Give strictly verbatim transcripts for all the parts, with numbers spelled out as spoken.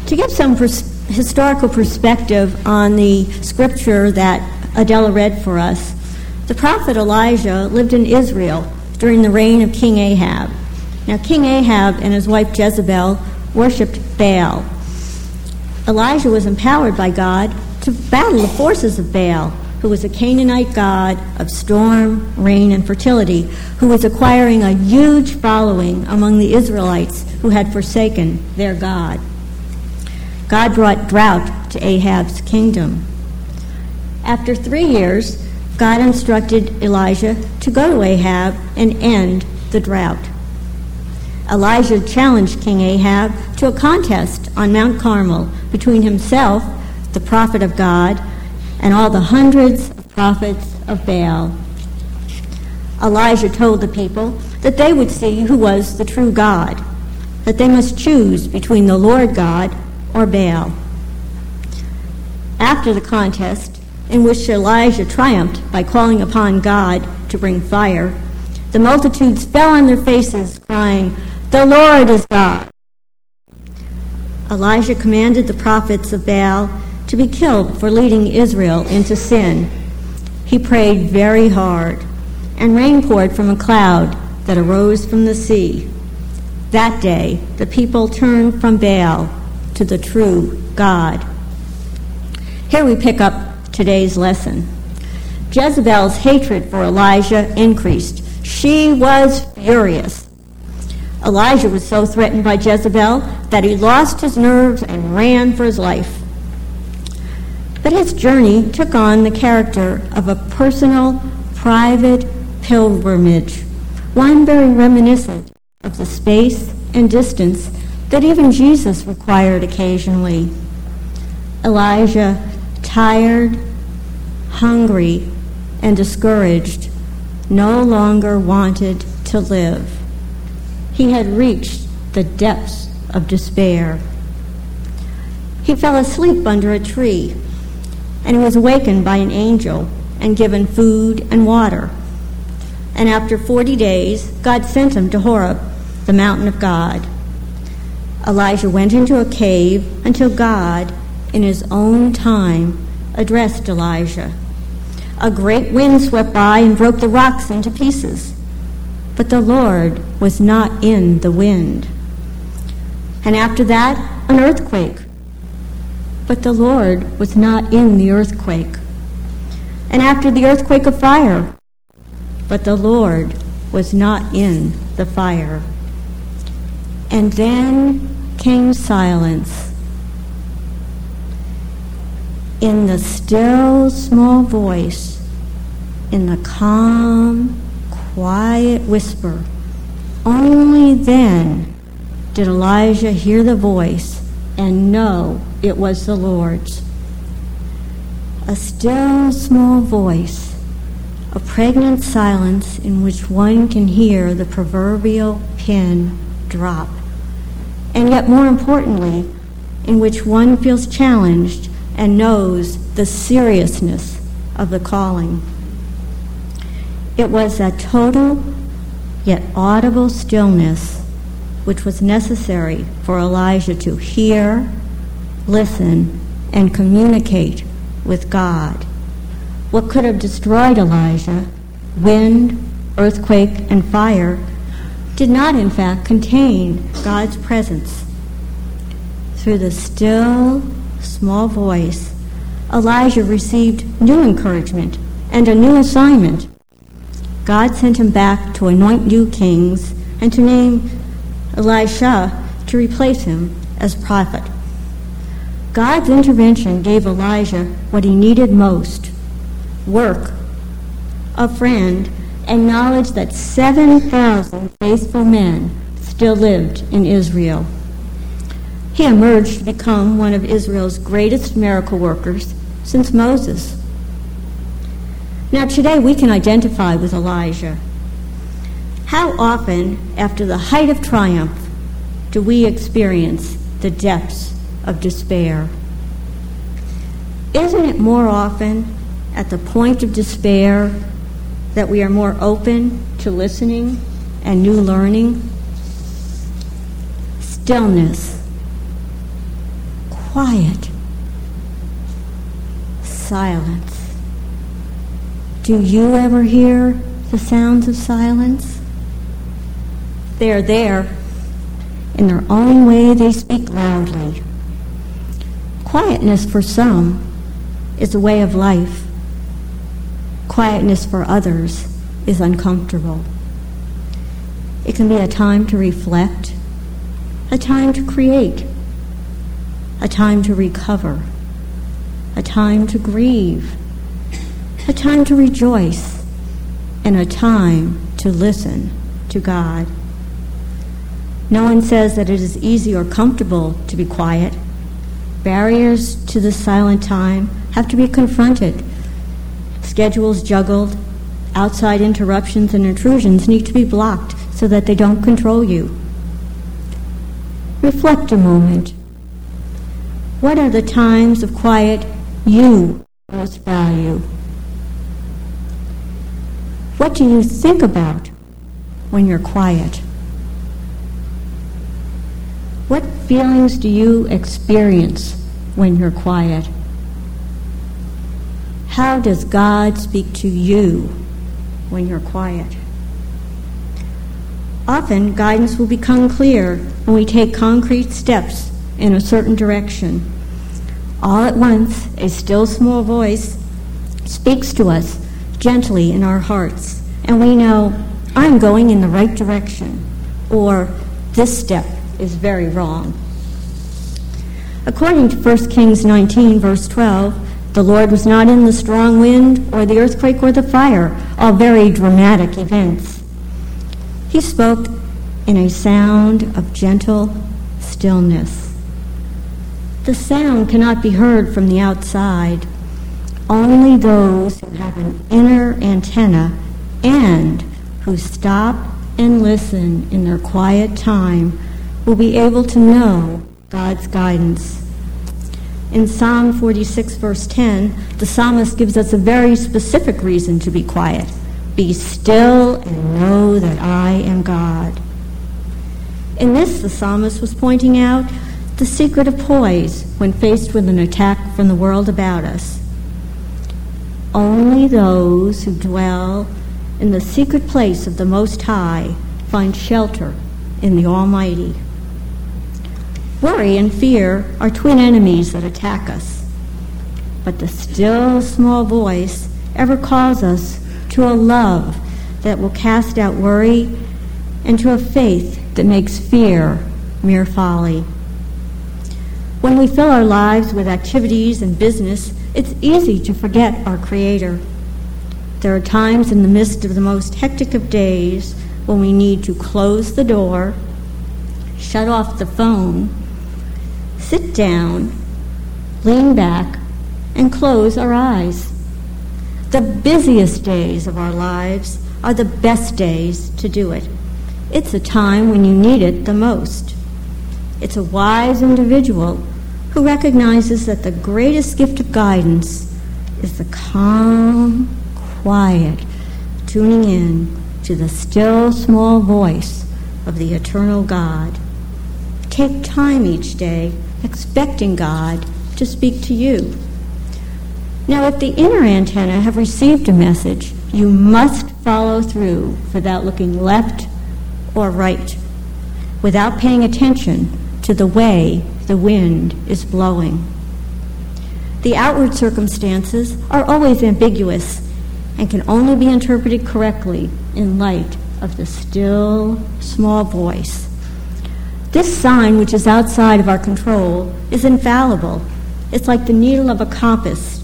To give some pers- historical perspective on the scripture that Adela read for us, the prophet Elijah lived in Israel during the reign of King Ahab. Now, King Ahab and his wife Jezebel worshipped Baal. Elijah was empowered by God to battle the forces of Baal, who was a Canaanite god of storm, rain, and fertility, who was acquiring a huge following among the Israelites who had forsaken their God. God brought drought to Ahab's kingdom. After three years, God instructed Elijah to go to Ahab and end the drought. Elijah challenged King Ahab to a contest on Mount Carmel between himself, the prophet of God, and all the hundreds of prophets of Baal. Elijah told the people that they would see who was the true God, that they must choose between the Lord God or Baal. After the contest, in which Elijah triumphed by calling upon God to bring fire, the multitudes fell on their faces, crying, "The Lord is God." Elijah commanded the prophets of Baal to be killed for leading Israel into sin. He prayed very hard, and rain poured from a cloud that arose from the sea. That day, the people turned from Baal to the true God. Here we pick up today's lesson. Jezebel's hatred for Elijah increased. She was furious. Elijah was so threatened by Jezebel that he lost his nerves and ran for his life. But his journey took on the character of a personal, private pilgrimage, one very reminiscent of the space and distance that even Jesus required occasionally. Elijah, tired, hungry, and discouraged, no longer wanted to live. He had reached the depths of despair. He fell asleep under a tree, and he was awakened by an angel and given food and water. And after forty days, God sent him to Horeb, the mountain of God. Elijah went into a cave until God, in his own time, addressed Elijah. A great wind swept by and broke the rocks into pieces, but the Lord was not in the wind. And after that, an earthquake, but the Lord was not in the earthquake. And after the earthquake, a fire, but the Lord was not in the fire. And then came silence. In the still, small voice, in the calm, quiet whisper, only then did Elijah hear the voice and know it was the Lord's. A still, small voice, a pregnant silence in which one can hear the proverbial pin drop, and yet more importantly, in which one feels challenged and knows the seriousness of the calling. It was that total yet audible stillness which was necessary for Elijah to hear, listen, and communicate with God. What could have destroyed Elijah, wind, earthquake, and fire, did not in fact contain God's presence. Through the still, small voice, Elijah received new encouragement and a new assignment. God sent him back to anoint new kings and to name Elisha to replace him as prophet. God's intervention gave Elijah what he needed most: work, a friend, and knowledge that seven thousand faithful men still lived in Israel. He emerged to become one of Israel's greatest miracle workers since Moses. Now today we can identify with Elijah. How often, after the height of triumph, do we experience the depths of despair? Isn't it more often at the point of despair that we are more open to listening and new learning? Stillness. quiet. Silence. Do you ever hear the sounds of silence? They're there. In their own way, they speak loudly. Quietness for some is a way of life. Quietness for others is uncomfortable. It can be a time to reflect, a time to create, a time to recover, a time to grieve, a time to rejoice, and a time to listen to God. No one says that it is easy or comfortable to be quiet. Barriers to the silent time have to be confronted. Schedules juggled, outside interruptions and intrusions need to be blocked so that they don't control you. Reflect a moment. What are the times of quiet you most value? What do you think about when you're quiet? What feelings do you experience when you're quiet? How does God speak to you when you're quiet? Often, guidance will become clear when we take concrete steps in a certain direction. All at once, a still small voice speaks to us gently in our hearts, and we know, I'm going in the right direction, or this step is very wrong. According to First Kings nineteen, verse twelve, the Lord was not in the strong wind or the earthquake or the fire, all very dramatic events. He spoke in a sound of gentle stillness. The sound cannot be heard from the outside. Only those who have an inner antenna and who stop and listen in their quiet time will be able to know God's guidance. In Psalm forty-six, verse ten, the psalmist gives us a very specific reason to be quiet. Be still and know that I am God. In this, the psalmist was pointing out the secret of poise when faced with an attack from the world about us. Only those who dwell in the secret place of the Most High find shelter in the Almighty. Worry and fear are twin enemies that attack us. But the still small voice ever calls us to a love that will cast out worry and to a faith that makes fear mere folly. When we fill our lives with activities and business, it's easy to forget our Creator. There are times in the midst of the most hectic of days when we need to close the door, shut off the phone, sit down, lean back, and close our eyes. The busiest days of our lives are the best days to do it. It's a time when you need it the most. It's a wise individual who recognizes that the greatest gift of guidance is the calm, quiet, tuning in to the still small voice of the eternal God. Take time each day expecting God to speak to you. Now, if the inner antenna have received a message, you must follow through without looking left or right, without paying attention to the way the wind is blowing. The outward circumstances are always ambiguous and can only be interpreted correctly in light of the still, small voice. This sign, which is outside of our control, is infallible. It's like the needle of a compass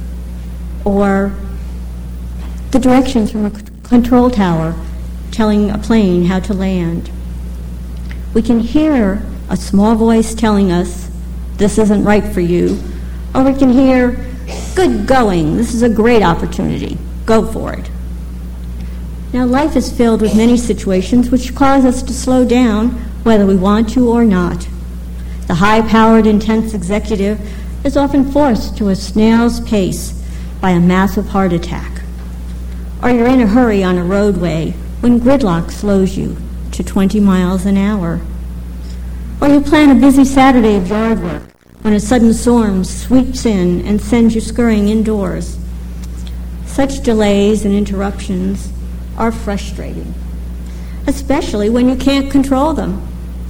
or the directions from a control tower telling a plane how to land. We can hear a small voice telling us, this isn't right for you, or we can hear, good going, this is a great opportunity, go for it. Now, life is filled with many situations which cause us to slow down whether we want to or not. The high-powered, intense executive is often forced to a snail's pace by a massive heart attack. Or you're in a hurry on a roadway when gridlock slows you to twenty miles an hour. Or you plan a busy Saturday of yard work when a sudden storm sweeps in and sends you scurrying indoors. Such delays and interruptions are frustrating, especially when you can't control them.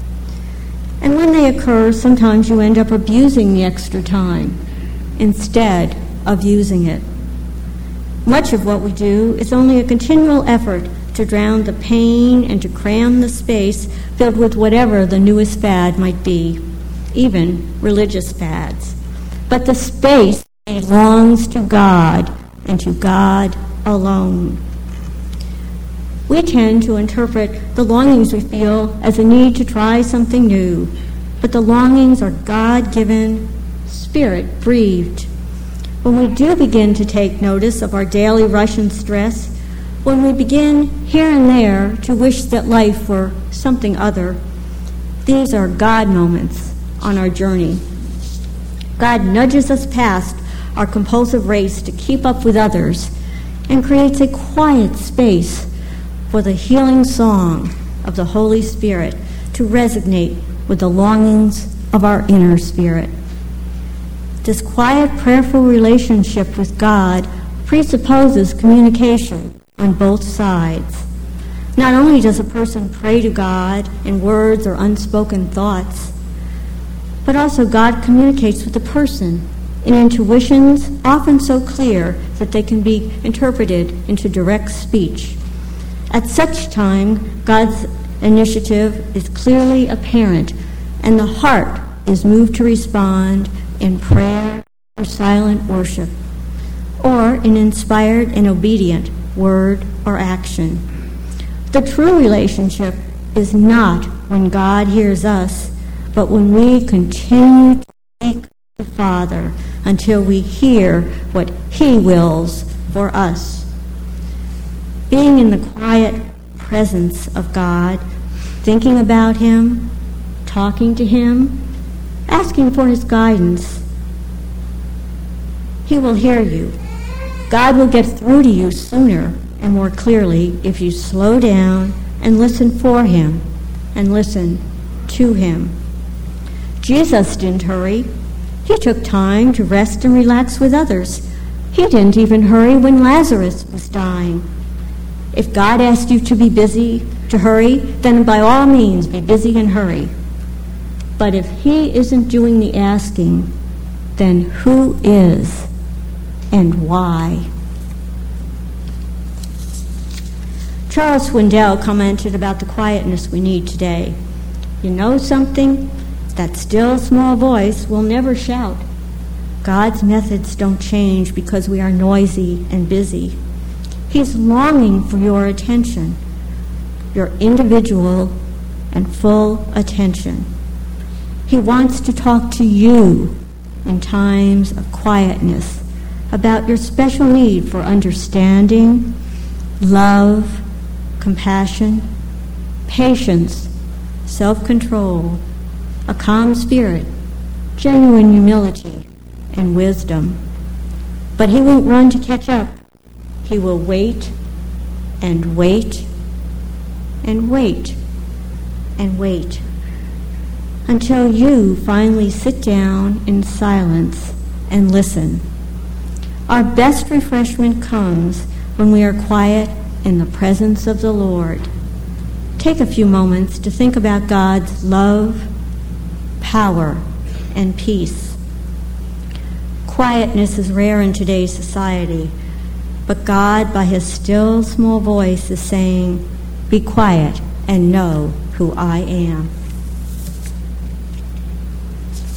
And when they occur, sometimes you end up abusing the extra time instead of using it. Much of what we do is only a continual effort to drown the pain and to cram the space filled with whatever the newest fad might be, even religious fads. But the space belongs to God and to God alone. We tend to interpret the longings we feel as a need to try something new, but the longings are God-given, Spirit-breathed. When we do begin to take notice of our daily rush and stress, when we begin here and there to wish that life were something other, these are God moments on our journey. God nudges us past our compulsive race to keep up with others and creates a quiet space for the healing song of the Holy Spirit to resonate with the longings of our inner spirit. This quiet, prayerful relationship with God presupposes communication on both sides. Not only does a person pray to God in words or unspoken thoughts, but also God communicates with the person in intuitions often so clear that they can be interpreted into direct speech. At such time, God's initiative is clearly apparent, and the heart is moved to respond in prayer or silent worship, or in inspired and obedient word or action. The true relationship is not when God hears us, but when we continue to seek the Father until we hear what He wills for us. Being in the quiet presence of God, thinking about Him, talking to Him, asking for His guidance, He will hear you. God will get through to you sooner and more clearly if you slow down and listen for Him and listen to Him. Jesus didn't hurry. He took time to rest and relax with others. He didn't even hurry when Lazarus was dying. If God asked you to be busy, to hurry, then by all means be busy and hurry. But if He isn't doing the asking, then who is? And why? Charles Swindoll commented about the quietness we need today. You know something? That still small voice will never shout. God's methods don't change because we are noisy and busy. He's longing for your attention, your individual and full attention. He wants to talk to you in times of quietness about your special need for understanding, love, compassion, patience, self-control, a calm spirit, genuine humility, and wisdom. But He won't run to catch up. He will wait and wait and wait and wait until you finally sit down in silence and listen. Our best refreshment comes when we are quiet in the presence of the Lord. Take a few moments to think about God's love, power, and peace. Quietness is rare in today's society, but God, by His still small voice, is saying, "Be quiet and know who I am."